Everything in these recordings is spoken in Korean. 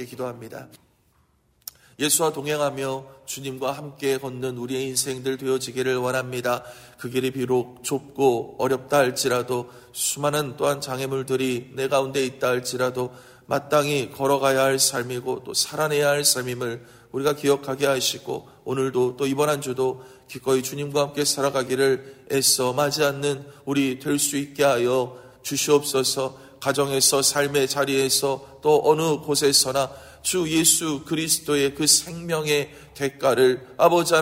함께 기도합니다. 예수와 동행하며 주님과 함께 걷는 우리의 인생들 되어지기를 원합니다. 그 길이 비록 좁고 어렵다 할지라도, 수많은 또한 장애물들이 내 가운데 있다 할지라도 마땅히 걸어가야 할 삶이고 또 살아내야 할 삶임을 우리가 기억하게 하시고, 오늘도 또 이번 한 주도 기꺼이 주님과 함께 살아가기를 애써 맞지 않는 우리 될 수 있게 하여 주시옵소서. 가정에서, 삶의 자리에서, 또 어느 곳에서나 주 예수 그리스도의 그 생명의 대가를 아버지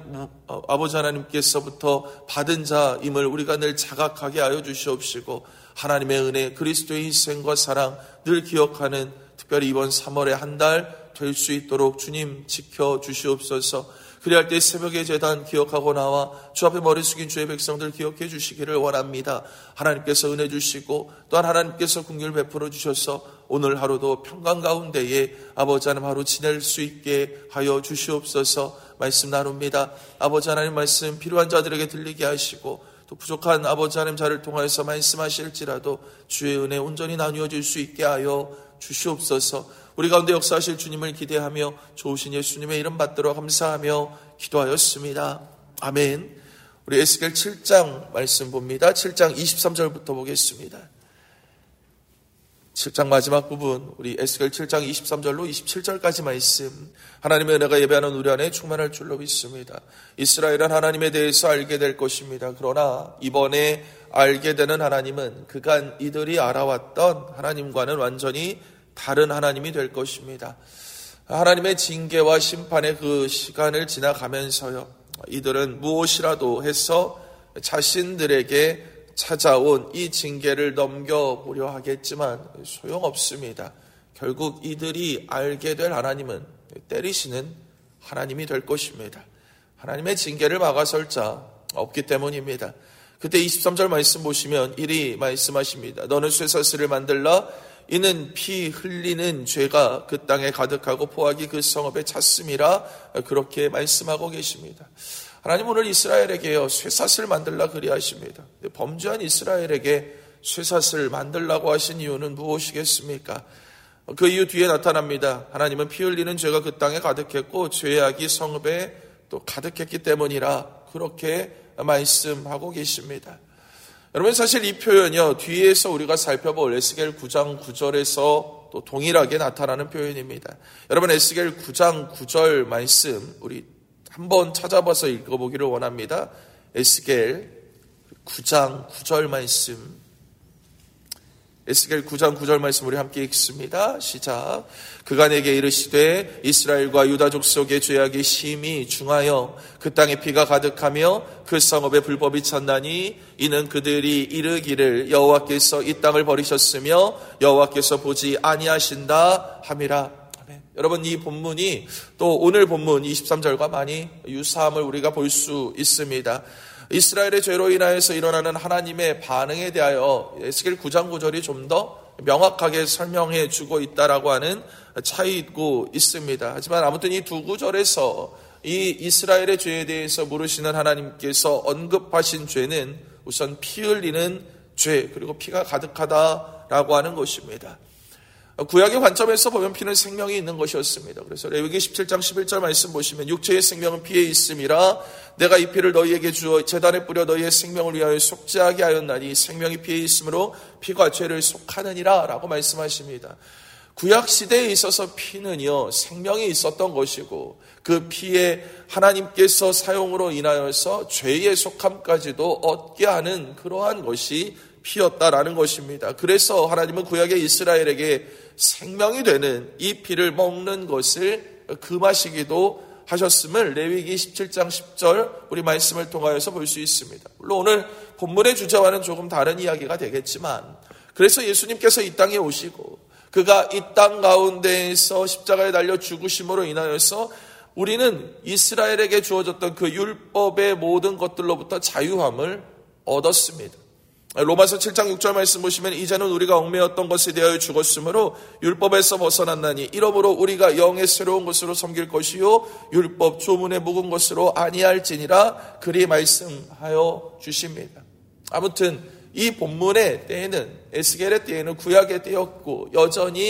하나님께서부터 받은 자임을 우리가 늘 자각하게 하여 주시옵시고, 하나님의 은혜, 그리스도의 희생과 사랑 늘 기억하는 특별히 이번 3월의 한 달 될 수 있도록 주님 지켜주시옵소서. 그리할 때 새벽의 제단 기억하고 나와 주 앞에 머리 숙인 주의 백성들 기억해 주시기를 원합니다. 하나님께서 은혜 주시고 또한 하나님께서 긍휼 베풀어 주셔서 오늘 하루도 평강 가운데에 아버지 하나님 하루 지낼 수 있게 하여 주시옵소서. 말씀 나눕니다. 아버지 하나님 말씀 필요한 자들에게 들리게 하시고, 또 부족한 아버지 하나님 자를 통하여서 말씀하실지라도 주의 은혜 온전히 나누어질 수 있게 하여 주시옵소서. 우리 가운데 역사하실 주님을 기대하며 좋으신 예수님의 이름 받들어 감사하며 기도하였습니다. 아멘. 우리 에스겔 7장 말씀 봅니다. 7장 23절부터 보겠습니다. 7장 마지막 부분, 우리 에스겔 7장 23절로 27절까지 말씀, 하나님의 은혜가 예배하는 우리 안에 충만할 줄로 믿습니다. 이스라엘은 하나님에 대해서 알게 될 것입니다. 그러나 이번에 알게 되는 하나님은 그간 이들이 알아왔던 하나님과는 완전히 다른 하나님이 될 것입니다. 하나님의 징계와 심판의 그 시간을 지나가면서요, 이들은 무엇이라도 해서 자신들에게 찾아온 이 징계를 넘겨보려 하겠지만 소용없습니다. 결국 이들이 알게 될 하나님은 때리시는 하나님이 될 것입니다. 하나님의 징계를 막아설 자 없기 때문입니다. 그때 23절 말씀 보시면 이리 말씀하십니다. 너는 쇠사슬을 만들라. 이는 피 흘리는 죄가 그 땅에 가득하고 포악이 그 성읍에 찼음이라. 그렇게 말씀하고 계십니다. 하나님 오늘 이스라엘에게요, 쇠사슬 만들라 그리하십니다. 범죄한 이스라엘에게 쇠사슬 만들라고 하신 이유는 무엇이겠습니까? 그 이유 뒤에 나타납니다. 하나님은 피 흘리는 죄가 그 땅에 가득했고 죄악이 성읍에 또 가득했기 때문이라. 그렇게 말씀하고 계십니다. 여러분, 사실 이 표현이요, 뒤에서 우리가 살펴볼 에스겔 9장 9절에서 또 동일하게 나타나는 표현입니다. 여러분, 에스겔 9장 9절 말씀 우리 한번 찾아봐서 읽어보기를 원합니다. 에스겔 9장 9절 말씀, 에스겔 9장 9절 말씀 우리 함께 읽습니다. 시작. 그가 내게 이르시되 이스라엘과 유다 족속의 죄악이 심히 중하여 그 땅에 피가 가득하며 그 성읍에 불법이 찼나니 이는 그들이 이르기를 여호와께서 이 땅을 버리셨으며 여호와께서 보지 아니하신다 함이라. 아멘. 여러분, 이 본문이 또 오늘 본문 23절과 많이 유사함을 우리가 볼 수 있습니다. 이스라엘의 죄로 인하여서 일어나는 하나님의 반응에 대하여 에스겔 9장 9절이 좀 더 명확하게 설명해 주고 있다라고 하는 차이고 있습니다. 하지만 아무튼 이 두 구절에서 이 이스라엘의 죄에 대해서 물으시는 하나님께서 언급하신 죄는 우선 피 흘리는 죄, 그리고 피가 가득하다라고 하는 것입니다. 구약의 관점에서 보면 피는 생명이 있는 것이었습니다. 그래서 레위기 17장 11절 말씀 보시면 육체의 생명은 피에 있음이라 내가 이 피를 너희에게 주어 제단에 뿌려 너희의 생명을 위하여 속죄하게 하였나니 생명이 피에 있으므로 피가 죄를 속하느니라 라고 말씀하십니다. 구약 시대에 있어서 피는요, 생명이 있었던 것이고 그 피에 하나님께서 사용으로 인하여서 죄의 속함까지도 얻게 하는 그러한 것이 피였다라는 것입니다. 그래서 하나님은 구약의 이스라엘에게 생명이 되는 이 피를 먹는 것을 금하시기도 하셨음을 레위기 17장 10절 우리 말씀을 통하여서 볼 수 있습니다. 물론 오늘 본문의 주제와는 조금 다른 이야기가 되겠지만, 그래서 예수님께서 이 땅에 오시고 그가 이 땅 가운데에서 십자가에 달려 죽으심으로 인하여서 우리는 이스라엘에게 주어졌던 그 율법의 모든 것들로부터 자유함을 얻었습니다. 로마서 7장 6절 말씀 보시면 이제는 우리가 얽매였던 것에 대하여 죽었으므로 율법에서 벗어났나니 이러므로 우리가 영의 새로운 것으로 섬길 것이요 율법 조문에 묵은 것으로 아니할지니라. 그리 말씀하여 주십니다. 아무튼 이 본문의 때에는, 에스겔의 때에는 구약의 때였고 여전히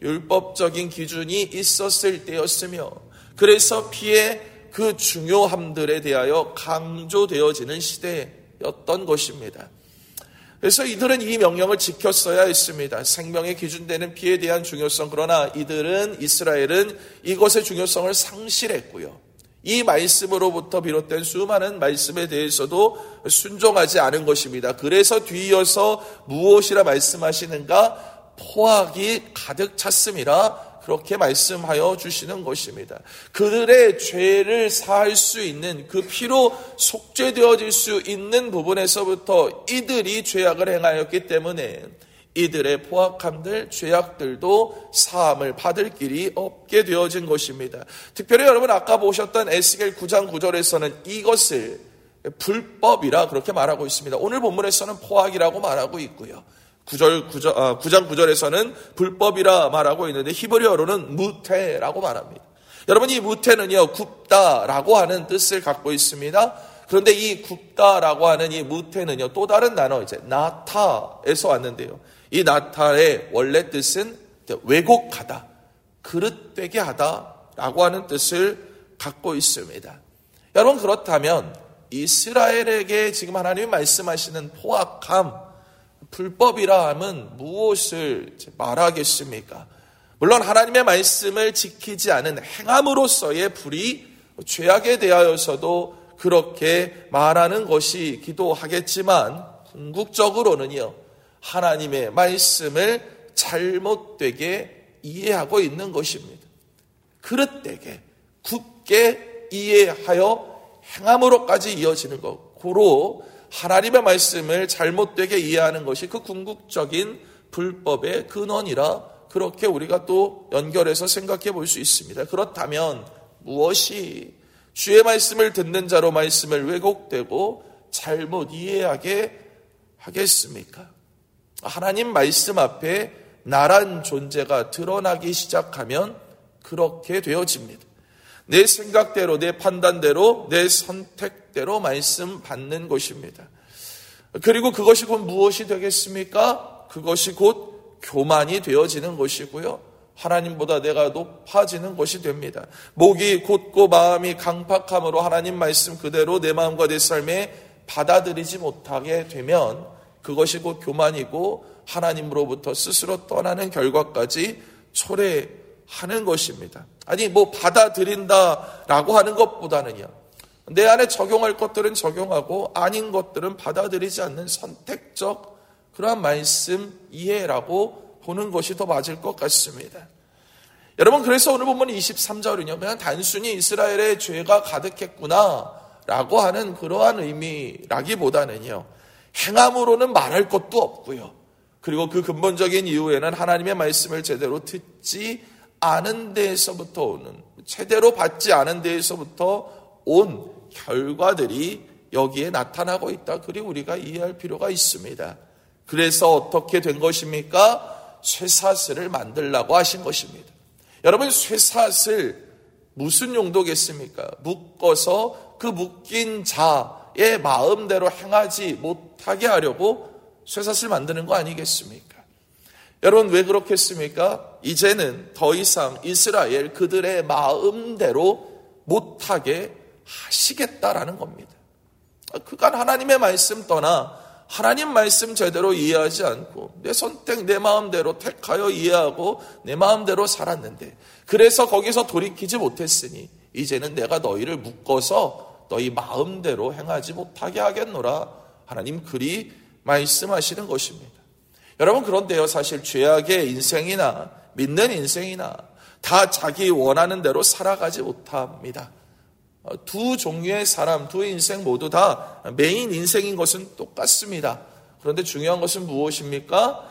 율법적인 기준이 있었을 때였으며 그래서 피의 그 중요함들에 대하여 강조되어지는 시대였던 것입니다. 그래서 이들은 이 명령을 지켰어야 했습니다. 생명의 기준되는 피에 대한 중요성, 그러나 이스라엘은 이것의 중요성을 상실했고요. 이 말씀으로부터 비롯된 수많은 말씀에 대해서도 순종하지 않은 것입니다. 그래서 뒤이어서 무엇이라 말씀하시는가? 포악이 가득 찼음이라 그렇게 말씀하여 주시는 것입니다. 그들의 죄를 사할 수 있는, 그 피로 속죄되어질 수 있는 부분에서부터 이들이 죄악을 행하였기 때문에 이들의 포악함들, 죄악들도 사함을 받을 길이 없게 되어진 것입니다. 특별히 여러분 아까 보셨던 에스겔 9장 9절에서는 이것을 불법이라 그렇게 말하고 있습니다. 오늘 본문에서는 포악이라고 말하고 있고요. 9장 9절에서는 불법이라 말하고 있는데 히브리어로는 무테라고 말합니다. 여러분 이 무테는요 굽다라고 하는 뜻을 갖고 있습니다. 그런데 이 굽다라고 하는 이 무테는요 또 다른 단어 이제 나타에서 왔는데요. 이 나타의 원래 뜻은 왜곡하다, 그릇되게 하다라고 하는 뜻을 갖고 있습니다. 여러분 그렇다면 이스라엘에게 지금 하나님이 말씀하시는 포악함, 불법이라 함은 무엇을 말하겠습니까? 물론 하나님의 말씀을 지키지 않은 행함으로서의 불의, 죄악에 대하여서도 그렇게 말하는 것이기도 하겠지만 궁극적으로는요 하나님의 말씀을 잘못되게 이해하고 있는 것입니다. 그릇되게 굽게 이해하여 행함으로까지 이어지는 것, 고로 하나님의 말씀을 잘못되게 이해하는 것이 그 궁극적인 불법의 근원이라 그렇게 우리가 또 연결해서 생각해 볼 수 있습니다. 그렇다면 무엇이 주의 말씀을 듣는 자로 말씀을 왜곡되고 잘못 이해하게 하겠습니까? 하나님 말씀 앞에 나란 존재가 드러나기 시작하면 그렇게 되어집니다. 내 생각대로, 내 판단대로, 내 선택대로 말씀 받는 것입니다. 그리고 그것이 곧 무엇이 되겠습니까? 그것이 곧 교만이 되어지는 것이고요. 하나님보다 내가 높아지는 것이 됩니다. 목이 곧고 마음이 강팍함으로 하나님 말씀 그대로 내 마음과 내 삶에 받아들이지 못하게 되면 그것이 곧 교만이고 하나님으로부터 스스로 떠나는 결과까지 초래하는 것입니다. 아니 받아들인다라고 하는 것보다는요 내 안에 적용할 것들은 적용하고 아닌 것들은 받아들이지 않는 선택적 그러한 말씀 이해라고 보는 것이 더 맞을 것 같습니다. 여러분 그래서 오늘 본문 23절은요 그냥 단순히 이스라엘의 죄가 가득했구나 라고 하는 그러한 의미라기보다는요 행함으로는 말할 것도 없고요. 그리고 그 근본적인 이유에는 하나님의 말씀을 제대로 듣지 않은 데에서부터 오는, 제대로 받지 않은 데에서부터 온 결과들이 여기에 나타나고 있다. 그리고 우리가 이해할 필요가 있습니다. 그래서 어떻게 된 것입니까? 쇠사슬을 만들라고 하신 것입니다. 여러분 쇠사슬 무슨 용도겠습니까? 묶어서 그 묶인 자의 마음대로 행하지 못하게 하려고 쇠사슬 만드는 거 아니겠습니까? 여러분 왜 그렇겠습니까? 이제는 더 이상 이스라엘 그들의 마음대로 못하게 하시겠다라는 겁니다. 그간 하나님의 말씀 떠나 하나님 말씀 제대로 이해하지 않고 내 선택, 내 마음대로 택하여 이해하고 내 마음대로 살았는데 그래서 거기서 돌이키지 못했으니 이제는 내가 너희를 묶어서 너희 마음대로 행하지 못하게 하겠노라. 하나님 그리 말씀하시는 것입니다. 여러분 그런데요 사실 죄악의 인생이나 믿는 인생이나 다 자기 원하는 대로 살아가지 못합니다. 두 종류의 사람, 두 인생 모두 다 메인 인생인 것은 똑같습니다. 그런데 중요한 것은 무엇입니까?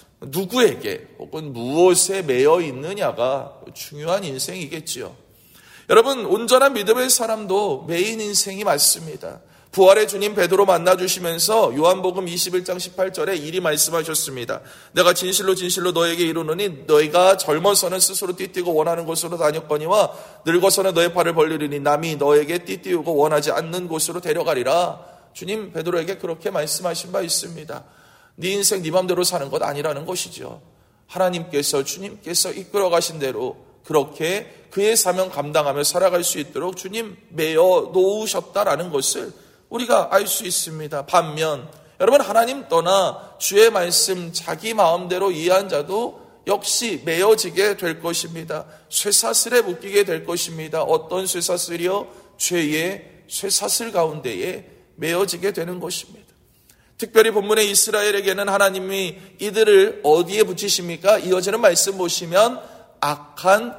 누구에게 혹은 무엇에 매여 있느냐가 중요한 인생이겠지요. 여러분 온전한 믿음의 사람도 메인 인생이 맞습니다. 부활의 주님 베드로 만나주시면서 요한복음 21장 18절에 이리 말씀하셨습니다. 내가 진실로 진실로 너에게 이르노니 너희가 젊어서는 스스로 띠띠고 원하는 곳으로 다녔거니와 늙어서는 너의 팔을 벌리리니 남이 너에게 띠띠우고 원하지 않는 곳으로 데려가리라. 주님 베드로에게 그렇게 말씀하신 바 있습니다. 네 인생 네 맘대로 사는 것 아니라는 것이죠. 하나님께서 주님께서 이끌어 가신 대로 그렇게 그의 사명 감당하며 살아갈 수 있도록 주님 매어 놓으셨다라는 것을 우리가 알 수 있습니다. 반면 여러분 하나님 떠나 주의 말씀 자기 마음대로 이해한 자도 역시 매어지게 될 것입니다. 쇠사슬에 묶이게 될 것입니다. 어떤 쇠사슬이요? 죄의 쇠사슬 가운데에 매어지게 되는 것입니다. 특별히 본문의 이스라엘에게는 하나님이 이들을 어디에 붙이십니까? 이어지는 말씀 보시면 악한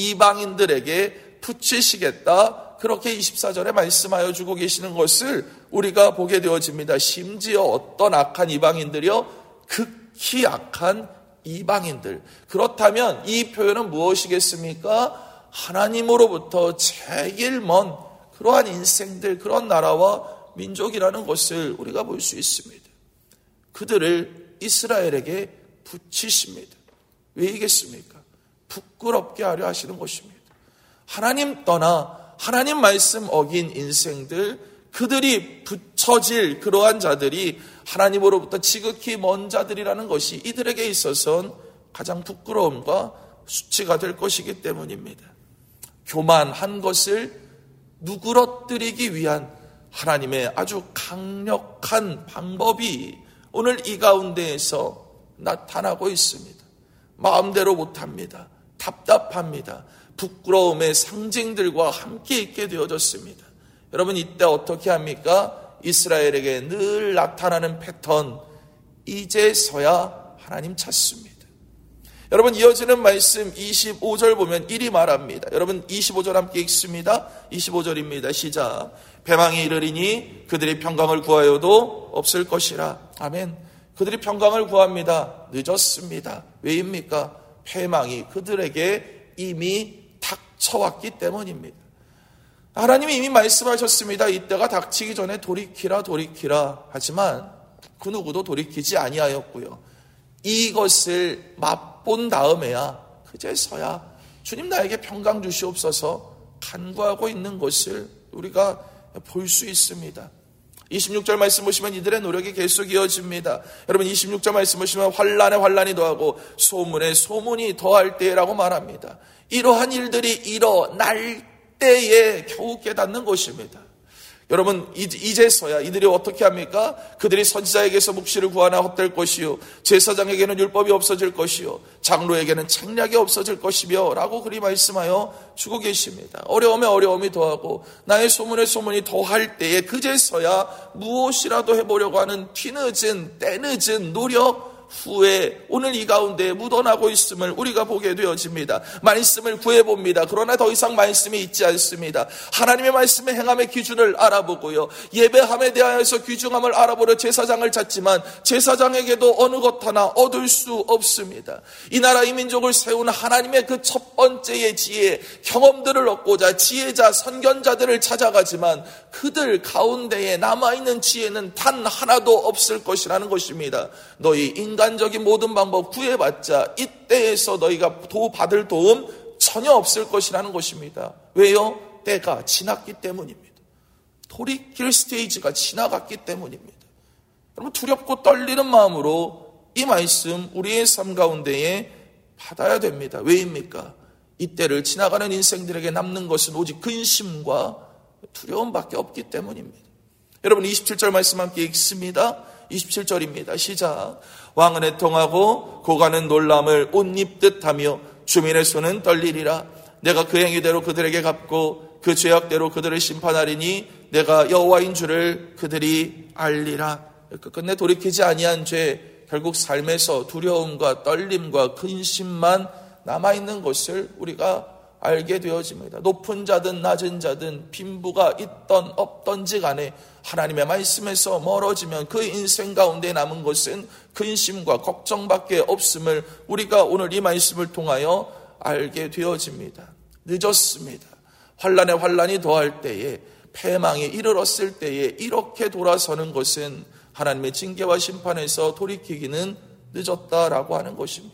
이방인들에게 붙이시겠다. 그렇게 24절에 말씀하여 주고 계시는 것을 우리가 보게 되어집니다. 심지어 어떤 악한 이방인들이요? 극히 악한 이방인들. 그렇다면 이 표현은 무엇이겠습니까? 하나님으로부터 제일 먼 그러한 인생들, 그런 나라와 민족이라는 것을 우리가 볼 수 있습니다. 그들을 이스라엘에게 붙이십니다. 왜이겠습니까? 부끄럽게 하려 하시는 것입니다. 하나님 떠나 하나님 말씀 어긴 인생들, 그들이 붙여질 그러한 자들이 하나님으로부터 지극히 먼 자들이라는 것이 이들에게 있어서는 가장 부끄러움과 수치가 될 것이기 때문입니다. 교만한 것을 누그러뜨리기 위한 하나님의 아주 강력한 방법이 오늘 이 가운데에서 나타나고 있습니다. 마음대로 못합니다. 답답합니다. 부끄러움의 상징들과 함께 있게 되어졌습니다. 여러분 이때 어떻게 합니까? 이스라엘에게 늘 나타나는 패턴, 이제서야 하나님 찾습니다. 여러분 이어지는 말씀 25절 보면 이리 말합니다. 여러분 25절 함께 읽습니다. 25절입니다. 시작. 패망이 이르리니 그들이 평강을 구하여도 없을 것이라. 아멘. 그들이 평강을 구합니다. 늦었습니다. 왜입니까? 패망이 그들에게 이미 닥쳐왔기 때문입니다. 하나님이 이미 말씀하셨습니다. 이때가 닥치기 전에 돌이키라 돌이키라. 하지만 그 누구도 돌이키지 아니하였고요. 이것을 맛본 다음에야 그제서야 주님 나에게 평강 주시옵소서 간구하고 있는 것을 우리가 볼 수 있습니다. 26절 말씀 보시면 이들의 노력이 계속 이어집니다. 여러분 26절 말씀 보시면 환난에 환난이 더하고 소문에 소문이 더할 때라고 말합니다. 이러한 일들이 일어날 때에 겨우 깨닫는 것입니다. 여러분 이제서야 이들이 어떻게 합니까? 그들이 선지자에게서 묵시를 구하나 헛될 것이요 제사장에게는 율법이 없어질 것이요 장로에게는 책략이 없어질 것이며 라고 그리 말씀하여 주고 계십니다. 어려움에 어려움이 더하고 나의 소문에 소문이 더할 때에 그제서야 무엇이라도 해보려고 하는 뒤늦은 때늦은 노력 후에 오늘 이 가운데 묻어나고 있음을 우리가 보게 되어집니다. 말씀을 구해봅니다. 그러나 더 이상 말씀이 있지 않습니다. 하나님의 말씀의 행함의 기준을 알아보고요. 예배함에 대하여서 귀중함을 알아보려 제사장을 찾지만 제사장에게도 어느 것 하나 얻을 수 없습니다. 이 나라 이 민족을 세운 하나님의 그 첫 번째의 지혜, 경험들을 얻고자 지혜자, 선견자들을 찾아가지만 그들 가운데에 남아있는 지혜는 단 하나도 없을 것이라는 것입니다. 너희 인간적인 모든 방법 구해봤자 이때에서 너희가 받을 도움 전혀 없을 것이라는 것입니다. 왜요? 때가 지났기 때문입니다. 돌이킬 스테이지가 지나갔기 때문입니다. 여러분 두렵고 떨리는 마음으로 이 말씀 우리의 삶 가운데에 받아야 됩니다. 왜입니까? 이때를 지나가는 인생들에게 남는 것은 오직 근심과 두려움밖에 없기 때문입니다. 여러분 27절 말씀 함께 읽습니다. 27절입니다. 시작. 왕은 애통하고 고관은 놀람을 옷 입듯 하며 주민의 손은 떨리리라. 내가 그 행위대로 그들에게 갚고 그 죄악대로 그들을 심판하리니 내가 여호와인 줄을 그들이 알리라. 끝내 돌이키지 아니한 죄, 결국 삶에서 두려움과 떨림과 근심만 남아있는 것을 우리가 알게 되어집니다. 높은 자든 낮은 자든 빈부가 있던 없던지 간에 하나님의 말씀에서 멀어지면 그 인생 가운데 남은 것은 근심과 걱정밖에 없음을 우리가 오늘 이 말씀을 통하여 알게 되어집니다. 늦었습니다. 환난에 환난이 더할 때에 패망에 이르렀을 때에 이렇게 돌아서는 것은 하나님의 징계와 심판에서 돌이키기는 늦었다라고 하는 것입니다.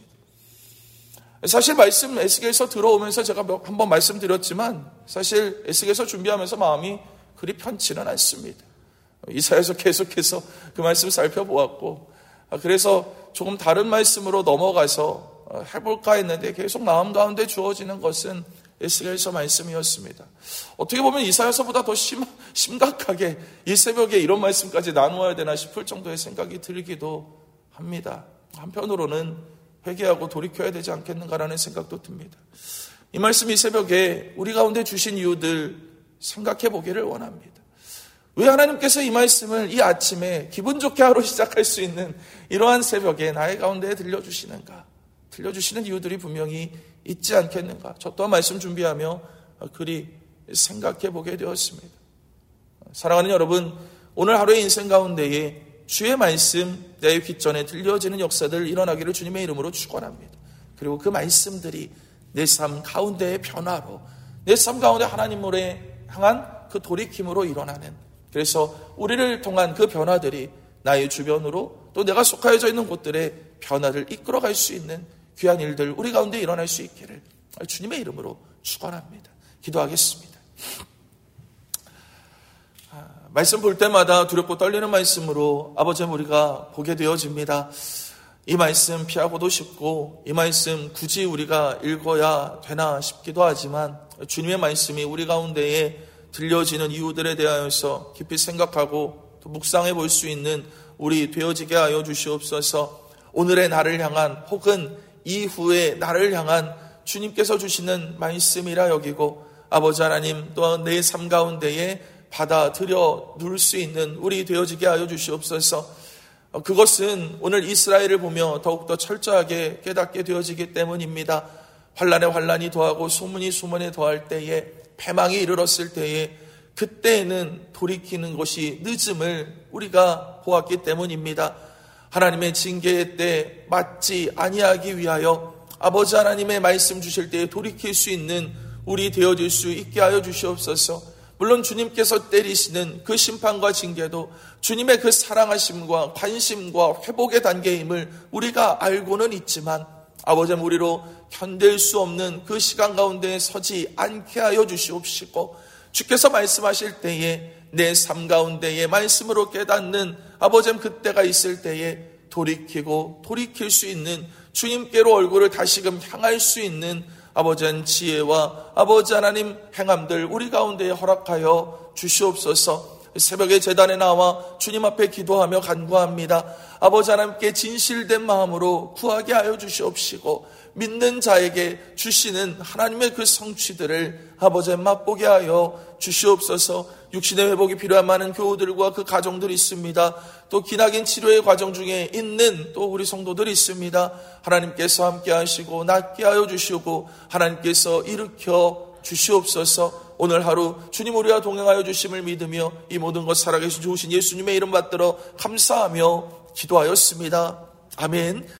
사실 말씀 에스겔서 들어오면서 제가 한번 말씀드렸지만 사실 에스겔서 준비하면서 마음이 그리 편치는 않습니다. 이사야서 계속해서 그 말씀 살펴보았고 그래서 조금 다른 말씀으로 넘어가서 해볼까 했는데 계속 마음 가운데 주어지는 것은 에스겔서 말씀이었습니다. 어떻게 보면 이사야서보다 더 심각하게 이 새벽에 이런 말씀까지 나누어야 되나 싶을 정도의 생각이 들기도 합니다. 한편으로는 회개하고 돌이켜야 되지 않겠는가라는 생각도 듭니다. 이 말씀 이 새벽에 우리 가운데 주신 이유들 생각해 보기를 원합니다. 왜 하나님께서 이 말씀을 이 아침에 기분 좋게 하루 시작할 수 있는 이러한 새벽에 나의 가운데 들려주시는가? 들려주시는 이유들이 분명히 있지 않겠는가? 저 또한 말씀 준비하며 그리 생각해 보게 되었습니다. 사랑하는 여러분, 오늘 하루의 인생 가운데에 주의 말씀 내 귓전에 들려지는 역사들 일어나기를 주님의 이름으로 축원합니다. 그리고 그 말씀들이 내 삶 가운데의 변화로, 내 삶 가운데 하나님으로 향한 그 돌이킴으로 일어나는, 그래서 우리를 통한 그 변화들이 나의 주변으로 또 내가 속하여져 있는 곳들의 변화를 이끌어갈 수 있는 귀한 일들 우리 가운데 일어날 수 있기를 주님의 이름으로 축원합니다. 기도하겠습니다. 말씀 볼 때마다 두렵고 떨리는 말씀으로 아버지 우리가 보게 되어집니다. 이 말씀 피하고도 싶고 이 말씀 굳이 우리가 읽어야 되나 싶기도 하지만 주님의 말씀이 우리 가운데에 들려지는 이유들에 대하여서 깊이 생각하고 또 묵상해 볼 수 있는 우리 되어지게 하여 주시옵소서. 오늘의 나를 향한 혹은 이후의 나를 향한 주님께서 주시는 말씀이라 여기고 아버지 하나님 또한 내 삶 가운데에 받아들여 누릴 수 있는 우리 되어지게 하여 주시옵소서. 그것은 오늘 이스라엘을 보며 더욱더 철저하게 깨닫게 되어지기 때문입니다. 환난에 환난이 더하고 소문이 소문에 더할 때에 패망이 이르렀을 때에 그때에는 돌이키는 것이 늦음을 우리가 보았기 때문입니다. 하나님의 징계의 때 맞지 아니하기 위하여 아버지 하나님의 말씀 주실 때에 돌이킬 수 있는 우리 되어질 수 있게 하여 주시옵소서. 물론 주님께서 때리시는 그 심판과 징계도 주님의 그 사랑하심과 관심과 회복의 단계임을 우리가 알고는 있지만 아버지 우리로 견딜 수 없는 그 시간 가운데 서지 않게 하여 주시옵시고 주께서 말씀하실 때에 내 삶 가운데의 말씀으로 깨닫는 아버지 그때가 있을 때에 돌이키고 돌이킬 수 있는 주님께로 얼굴을 다시금 향할 수 있는 아버지 지혜와 아버지 하나님 행함들 우리 가운데에 허락하여 주시옵소서. 새벽에 제단에 나와 주님 앞에 기도하며 간구합니다. 아버지 하나님께 진실된 마음으로 구하게 하여 주시옵시고 믿는 자에게 주시는 하나님의 그 성취들을 아버지 맛보게 하여 주시옵소서. 육신의 회복이 필요한 많은 교우들과 그 가정들이 있습니다. 또 기나긴 치료의 과정 중에 있는 또 우리 성도들이 있습니다. 하나님께서 함께 하시고 낫게 하여 주시고 하나님께서 일으켜 주시옵소서. 오늘 하루 주님 우리와 동행하여 주심을 믿으며 이 모든 것 살아계신 좋으신 예수님의 이름 받들어 감사하며 기도하였습니다. 아멘.